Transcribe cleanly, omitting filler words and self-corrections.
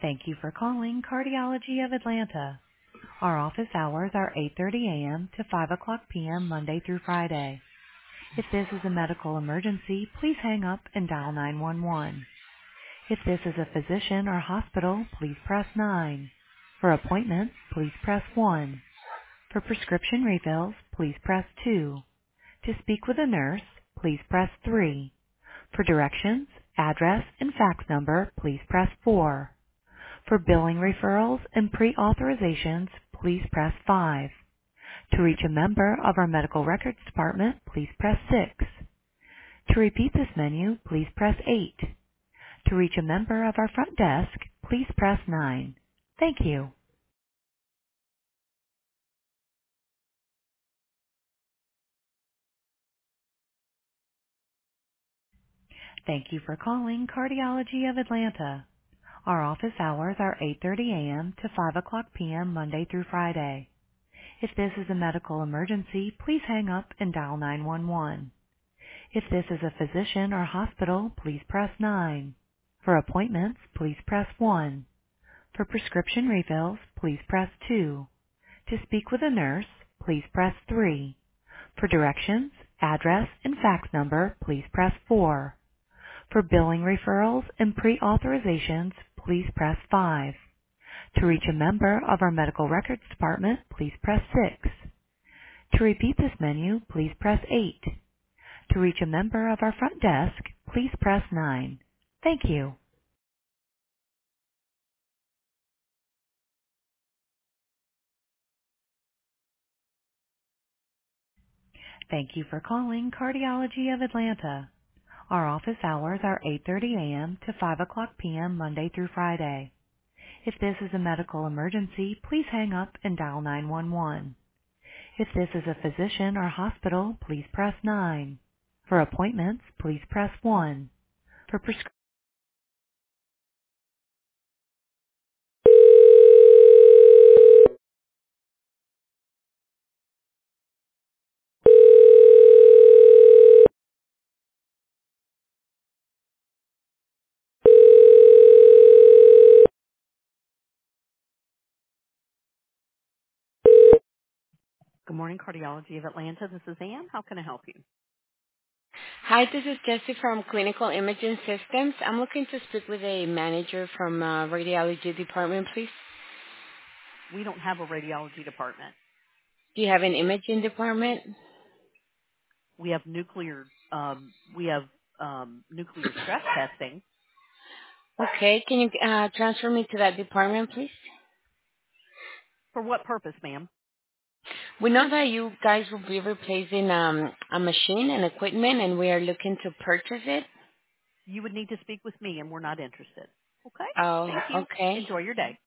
Thank you for calling Cardiology of Atlanta. Our office hours are 8:30 a.m. to 5 o'clock p.m. Monday through Friday. If this is a medical emergency, please hang up and dial 911. If this is a physician or hospital, please press 9. For appointments, please press 1. For prescription refills, please press 2. To speak with a nurse, please press 3. For directions, address, and fax number, please press 4. For billing referrals and pre-authorizations, please press 5. To reach a member of our medical records department, please press 6. To repeat this menu, please press 8. To reach a member of our front desk, please press 9. Thank you. Thank you for calling Cardiology of Atlanta. Our office hours are 8:30 a.m. to 5 o'clock p.m. Monday through Friday. If this is a medical emergency, please hang up and dial 911. If this is a physician or hospital, please press 9. For appointments, please press 1. For prescription refills, please press 2. To speak with a nurse, please press 3. For directions, address, and fax number, please press 4. For billing referrals and pre-authorizations, please press 5. To reach a member of our medical records department, please press 6. To repeat this menu, please press 8. To reach a member of our front desk, please press 9. Thank you. Thank you for calling Cardiology of Atlanta. Our office hours are 8:30 a.m. to 5 o'clock p.m. Monday through Friday. If this is a medical emergency, please hang up and dial 911. If this is a physician or hospital, please press 9. For appointments, please press 1. For prescription. Good morning, Cardiology of Atlanta. This is Ann. How can I help you? Hi, this is Jessie from Clinical Imaging Systems. I'm looking to speak with a manager from radiology department, please. We don't have a radiology department. Do you have an imaging department? We have nuclear stress testing. Okay, can you transfer me to that department, please? For what purpose, ma'am? We know that you guys will be replacing a machine and equipment, and we are looking to purchase it. You would need to speak with me, and we're not interested. Okay? Oh, Thank you. okay. Enjoy your day.